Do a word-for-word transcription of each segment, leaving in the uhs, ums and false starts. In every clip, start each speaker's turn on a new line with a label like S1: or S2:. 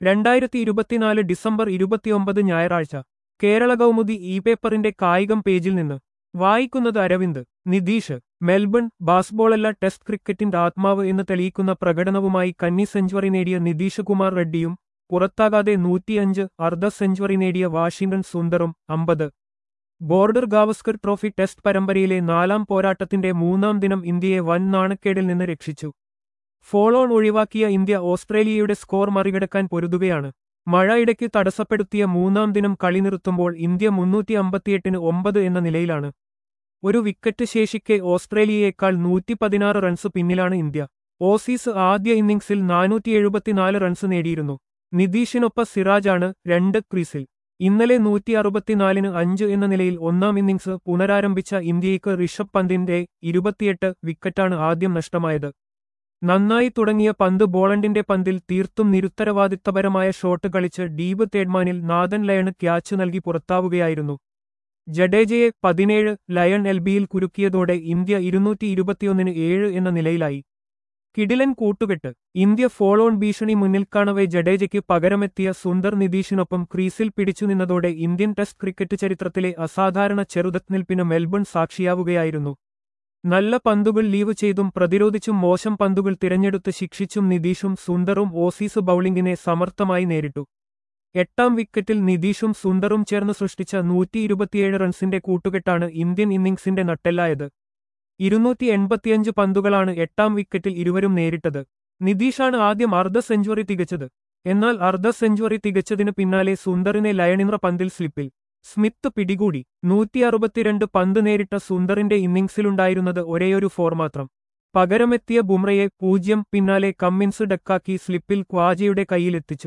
S1: രണ്ടായിരത്തി ഇരുപത്തിനാല് ഡിസംബർ ഇരുപത്തിയൊമ്പത് ഞായറാഴ്ച കേരള കൗമുദി ഇ പേപ്പറിന്റെ കായികം പേജിൽ നിന്ന് വായിക്കുന്നത് അരവിന്ദ്. നിതീഷ് മെൽബൺ ബാസ്ബോളല്ല ടെസ്റ്റ് ക്രിക്കറ്റിന്റെ ആത്മാവ് എന്ന് തെളിയിക്കുന്ന പ്രകടനവുമായി കന്നി സെഞ്ചുറി നേടിയ നിതീഷ് കുമാർ റെഡ്ഡിയും പുറത്താകാതെ നൂറ്റിയഞ്ച് അർദ്ധ സെഞ്ചുറി നേടിയ വാഷിംഗ്ടൺ സുന്ദറും അമ്പത്. ബോർഡർ ഗാവസ്കർ ട്രോഫി ടെസ്റ്റ് പരമ്പരയിലെ നാലാം പോരാട്ടത്തിന്റെ മൂന്നാം ദിനം ഇന്ത്യയെ വൻ നാണക്കേടിൽ നിന്ന് രക്ഷിച്ചു. ഫോളോൺ ഒഴിവാക്കിയ ഇന്ത്യ ഓസ്ട്രേലിയയുടെ സ്കോർ മറികടക്കാൻ പൊരുതുകയാണ്. മഴ ഇടയ്ക്ക് തടസ്സപ്പെടുത്തിയ മൂന്നാം ദിനം കളി നിർത്തുമ്പോൾ ഇന്ത്യ മുന്നൂറ്റി അമ്പത്തിയെട്ടിന് ഒമ്പത് എന്ന നിലയിലാണ്. ഒരു വിക്കറ്റ് ശേഷിക്കെ ഓസ്ട്രേലിയയേക്കാൾ നൂറ്റി പതിനാറ് റൺസ് പിന്നിലാണ് ഇന്ത്യ. ഓസീസ് ആദ്യ ഇന്നിംഗ്സിൽ നാനൂറ്റി എഴുപത്തിനാല് റൺസ് നേടിയിരുന്നു. നിതീഷിനൊപ്പം സിറാജാണ് രണ്ട് ക്രീസിൽ. ഇന്നലെ നൂറ്റി അറുപത്തിനാലിന് അഞ്ച് എന്ന നിലയിൽ ഒന്നാം ഇന്നിംഗ്സ് പുനരാരംഭിച്ച ഇന്ത്യയ്ക്ക് ഋഷഭ് പന്തിന്റെ ഇരുപത്തിയെട്ട് വിക്കറ്റാണ് ആദ്യം നഷ്ടമായത്. നന്നായി തുടങ്ങിയ പന്ത് ബോളണ്ടിന്റെ പന്തിൽ തീർത്തും നിരുത്തരവാദിത്തപരമായ ഷോട്ട് കളിച്ച് ഡീപ് തേഡ്മാനിൽ നാഥൻ ലയണ് ക്യാച്ച് നൽകി പുറത്താവുകയായിരുന്നു. ജഡേജയെ പതിനേഴ് ലയൺ എൽബിയിൽ കുരുക്കിയതോടെ ഇന്ത്യ ഇരുന്നൂറ്റി ഇരുപത്തിയൊന്നിന് ഏഴ് എന്ന നിലയിലായി. കിടിലൻ കൂട്ടുകെട്ട്. ഇന്ത്യ ഫോളോൺ ഭീഷണി മുന്നിൽ കാണവെ ജഡേജയ്ക്ക് പകരമെത്തിയ സുന്ദർ നിതീഷിനൊപ്പം ക്രീസിൽ പിടിച്ചുനിന്നതോടെ ഇന്ത്യൻ ടെസ്റ്റ് ക്രിക്കറ്റ് ചരിത്രത്തിലെ അസാധാരണ ചെറുതത്നിൽപ്പിന് മെൽബൺ സാക്ഷിയാവുകയായിരുന്നു. നല്ല പന്തുകൾ ലീവ് ചെയ്തും പ്രതിരോധിച്ചും മോശം പന്തുകൾ തിരഞ്ഞെടുത്ത് ശിക്ഷിച്ചും നിതീഷും സുന്ദറും ഓസീസ് ബൌളിംഗിനെ സമർത്ഥമായി നേരിട്ടു. എട്ടാം വിക്കറ്റിൽ നിതീഷും സുന്ദറും ചേർന്ന് സൃഷ്ടിച്ച നൂറ്റി ഇരുപത്തിയേഴ് റൺസിന്റെ കൂട്ടുകെട്ടാണ് ഇന്ത്യൻ ഇന്നിംഗ്സിന്റെ നട്ടെല്ലായത്. ഇരുന്നൂറ്റി എൺപത്തിയഞ്ച് പന്തുകളാണ് എട്ടാം വിക്കറ്റിൽ ഇരുവരും നേരിട്ടത്. നിതീഷാണ് ആദ്യം അർദ്ധ സെഞ്ചുറി തികച്ചത്. എന്നാൽ അർദ്ധ സെഞ്ചുറി തികച്ചതിന് പിന്നാലെ സുന്ദറിനെ ലയണിന്ദ്ര പന്തിൽ സ്ലിപ്പിൽ സ്മിത്ത് പിടികൂടി. നൂറ്റി അറുപത്തിരണ്ട് പന്ത് നേരിട്ട സുന്ദറിന്റെ ഇന്നിംഗ്സിലുണ്ടായിരുന്നത് ഒരേയൊരു ഫോർ മാത്രം. പകരമെത്തിയ ബുംറയെ പൂജ്യം പിന്നാലെ കമ്മിൻസ് ഡക്കാക്കി സ്ലിപ്പിൽ ഖ്വാജയുടെ കൈയിലെത്തിച്ചു.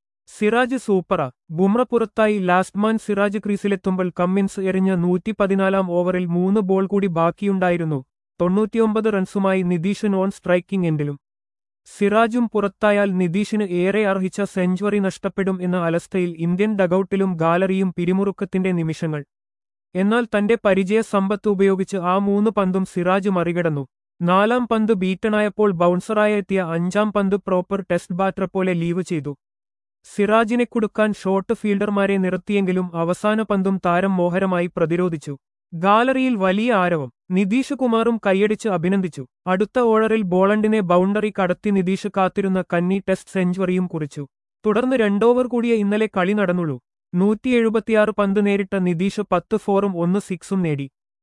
S1: സിറാജ് സൂപ്പറ. ബുംറ പുറത്തായി ലാസ്റ്റ്മാൻ സിറാജ് ക്രീസിലെത്തുമ്പോൾ കമ്മിൻസ് എറിഞ്ഞ നൂറ്റി പതിനാലാം ഓവറിൽ മൂന്ന് ബോൾ കൂടി ബാക്കിയുണ്ടായിരുന്നു. തൊണ്ണൂറ്റിയൊമ്പത് റൺസുമായി നിതീഷ് നോൺ സ്ട്രൈക്കിംഗ് എൻഡിലും. സിറാജും പുറത്തായാൽ നിതീഷിന് ഏറെ അർഹിച്ച സെഞ്ചുറി നഷ്ടപ്പെടും എന്ന അലസ്തയിൽ ഇന്ത്യൻ ഡഗൌട്ടിലും ഗാലറിയും പിരിമുറുക്കത്തിന്റെ നിമിഷങ്ങൾ. എന്നാൽ തന്റെ പരിചയ സമ്പത്ത് ഉപയോഗിച്ച് ആ മൂന്ന് പന്തും സിറാജ് മറികടന്നു. നാലാം പന്ത് ബീറ്റണായപ്പോൾ ബൗൺസറായ എത്തിയ അഞ്ചാം പന്ത് പ്രോപ്പർ ടെസ്റ്റ് ബാറ്റർ പോലെ ലീവ് ചെയ്തു. സിറാജിനെ കുടുക്കാൻ ഷോട്ട് ഫീൽഡർമാരെ നിർത്തിയെങ്കിലും അവസാന പന്തും താരം മോഹരമായി പ്രതിരോധിച്ചു. ഗാലറിയിൽ വലിയ ആരവം. നിതീഷ് കുമാറും കൈയടിച്ച് അഭിനന്ദിച്ചു. അടുത്ത ഓവറിൽ ബോളണ്ടിനെ ബൗണ്ടറി കടത്തി നിതീഷ് കാത്തിരുന്ന കന്നി ടെസ്റ്റ് സെഞ്ചുറിയും കുറിച്ചു. തുടർന്ന് രണ്ടോവർ കൂടിയ ഇന്നലെ കളി നടന്നുള്ളൂ. നൂറ്റി എഴുപത്തിയാറ് പന്ത് നേരിട്ട നിതീഷ് പത്ത് ഫോറും ഒന്ന് സിക്സും നേടി.